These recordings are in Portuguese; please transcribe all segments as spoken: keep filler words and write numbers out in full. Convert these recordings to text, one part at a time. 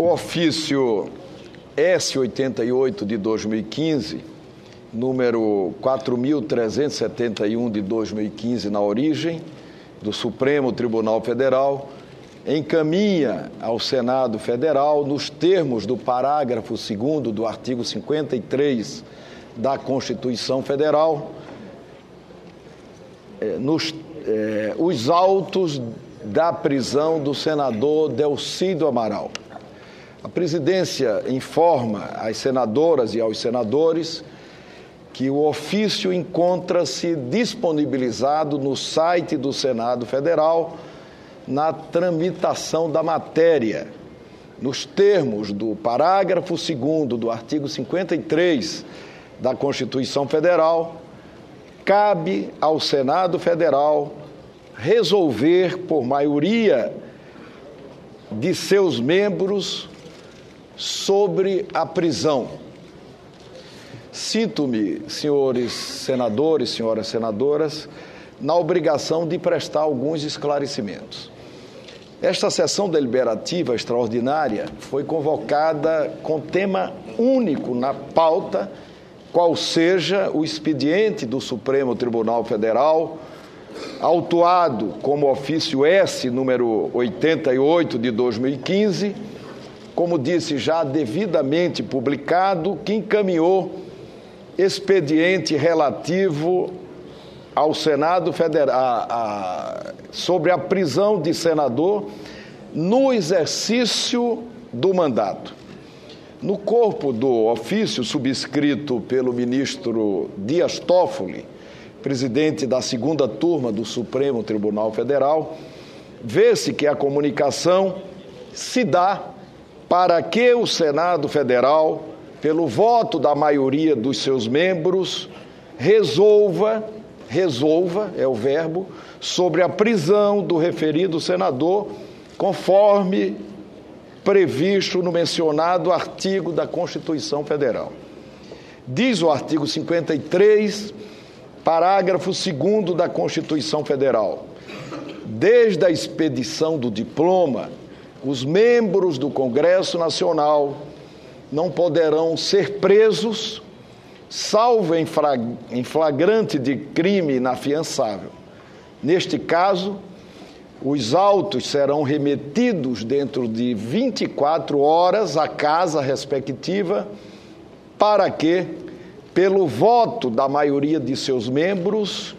O ofício S oitenta e oito de dois mil e quinze, número quatro mil trezentos e setenta e um de dois mil e quinze, na origem, do Supremo Tribunal Federal, encaminha ao Senado Federal, nos termos do parágrafo segundo do artigo cinquenta e três da Constituição Federal, eh, nos, eh, os autos da prisão do senador Delcídio Amaral. A presidência informa às senadoras e aos senadores que o ofício encontra-se disponibilizado no site do Senado Federal na tramitação da matéria, nos termos do parágrafo segundo do artigo cinquenta e três da Constituição Federal. Cabe ao Senado Federal resolver, por maioria de seus membros, sobre a prisão. Sinto-me, senhores senadores, senhoras senadoras, na obrigação de prestar alguns esclarecimentos. Esta sessão deliberativa extraordinária foi convocada com tema único na pauta, qual seja o expediente do Supremo Tribunal Federal, autuado como ofício S, número oitenta e oito de dois mil e quinze, como disse, já devidamente publicado, que encaminhou expediente relativo ao Senado Federal a, a, sobre a prisão de senador no exercício do mandato. No corpo do ofício subscrito pelo ministro Dias Toffoli, presidente da segunda turma do Supremo Tribunal Federal, vê-se que a comunicação se dá para que o Senado Federal, pelo voto da maioria dos seus membros, resolva, resolva, é o verbo, sobre a prisão do referido senador, conforme previsto no mencionado artigo da Constituição Federal. Diz o artigo cinquenta e três, parágrafo segundo da Constituição Federal: desde a expedição do diploma, os membros do Congresso Nacional não poderão ser presos, salvo em flagrante de crime inafiançável. Neste caso, os autos serão remetidos dentro de vinte e quatro horas à casa respectiva, para que, pelo voto da maioria de seus membros,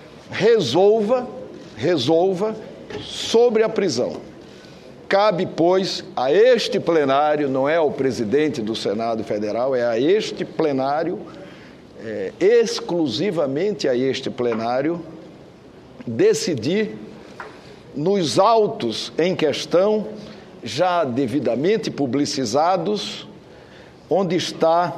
resolva, resolva sobre a prisão. Cabe, pois, a este plenário, não é ao presidente do Senado Federal, é a este plenário, é, exclusivamente a este plenário, decidir nos autos em questão, já devidamente publicizados, onde está,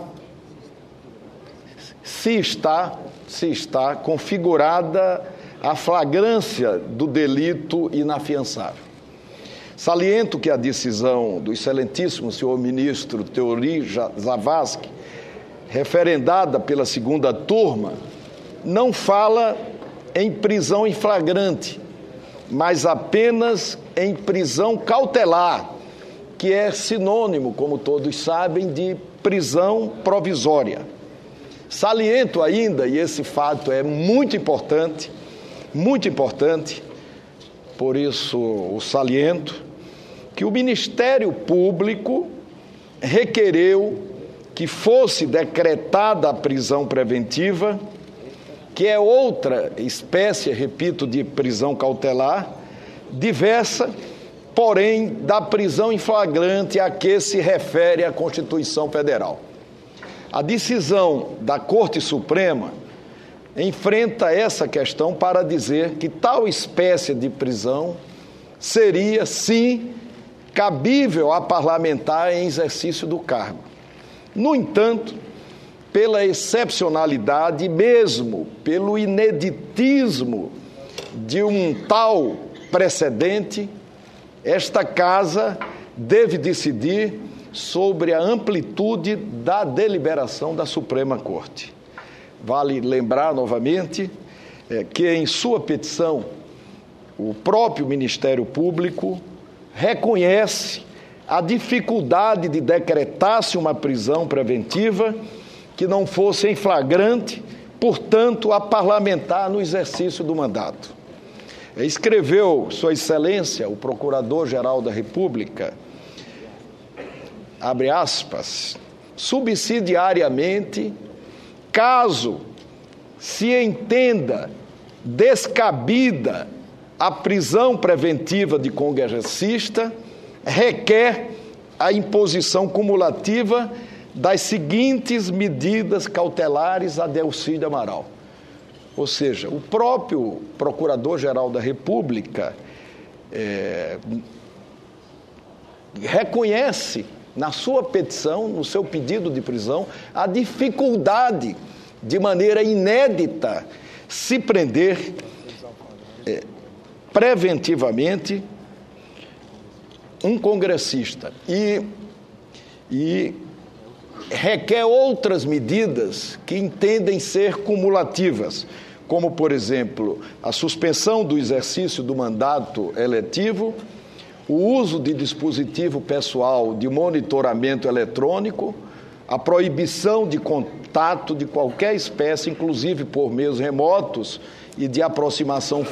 se está, se está configurada a flagrância do delito inafiançável. Saliento que a decisão do excelentíssimo senhor ministro Teori Zavascki, referendada pela segunda turma, não fala em prisão em flagrante, mas apenas em prisão cautelar, que é sinônimo, como todos sabem, de prisão provisória. Saliento ainda, e esse fato é muito importante, muito importante, por isso o saliento, que o Ministério Público requereu que fosse decretada a prisão preventiva, que é outra espécie, repito, de prisão cautelar, diversa, porém, da prisão em flagrante a que se refere a Constituição Federal. A decisão da Corte Suprema enfrenta essa questão para dizer que tal espécie de prisão seria, sim, cabível a parlamentar em exercício do cargo. No entanto, pela excepcionalidade e mesmo pelo ineditismo de um tal precedente, esta Casa deve decidir sobre a amplitude da deliberação da Suprema Corte. Vale lembrar novamente é, que em sua petição o próprio Ministério Público reconhece a dificuldade de decretar-se uma prisão preventiva que não fosse em flagrante, portanto, a parlamentar no exercício do mandato. Escreveu Sua Excelência, o Procurador-Geral da República, abre aspas, subsidiariamente, caso se entenda descabida a prisão preventiva de congressista, requer a imposição cumulativa das seguintes medidas cautelares a Delcídio Amaral. Ou seja, o próprio Procurador-Geral da República é, reconhece na sua petição, no seu pedido de prisão, a dificuldade de maneira inédita se prender é, preventivamente um congressista e, e requer outras medidas que entendem ser cumulativas, como, por exemplo, a suspensão do exercício do mandato eletivo, o uso de dispositivo pessoal de monitoramento eletrônico, a proibição de contato de qualquer espécie, inclusive por meios remotos, e de aproximação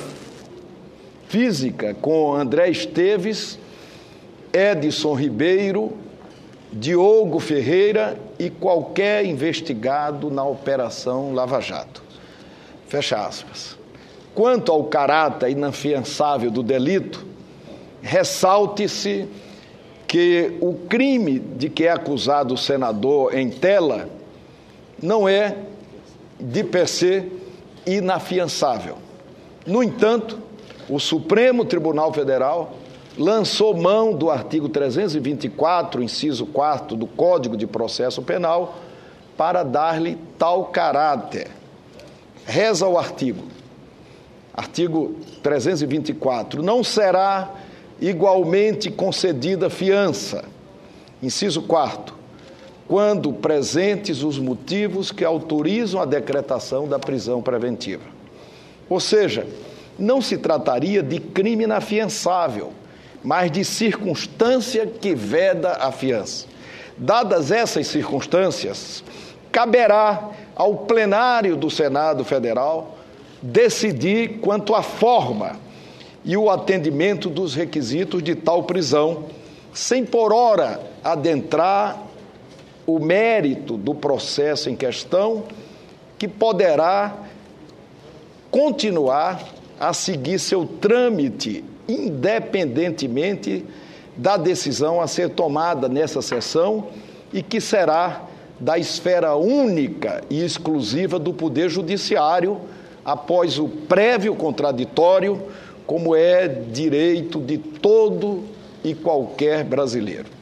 física com André Esteves, Edson Ribeiro, Diogo Ferreira e qualquer investigado na Operação Lava Jato. Fecha aspas. Quanto ao caráter inafiançável do delito, ressalte-se que o crime de que é acusado o senador em tela não é, de per se, inafiançável. No entanto, o Supremo Tribunal Federal lançou mão do artigo trezentos e vinte e quatro, inciso quarto do Código de Processo Penal, para dar-lhe tal caráter. Reza o artigo, artigo trezentos e vinte e quatro, não será igualmente concedida fiança, inciso quarto, quando presentes os motivos que autorizam a decretação da prisão preventiva. Ou seja, não se trataria de crime inafiançável, mas de circunstância que veda a fiança. Dadas essas circunstâncias, caberá ao plenário do Senado Federal decidir quanto à forma e o atendimento dos requisitos de tal prisão, sem por ora adentrar o mérito do processo em questão, que poderá continuar a seguir seu trâmite independentemente da decisão a ser tomada nessa sessão e que será da esfera única e exclusiva do Poder Judiciário após o prévio contraditório, como é direito de todo e qualquer brasileiro.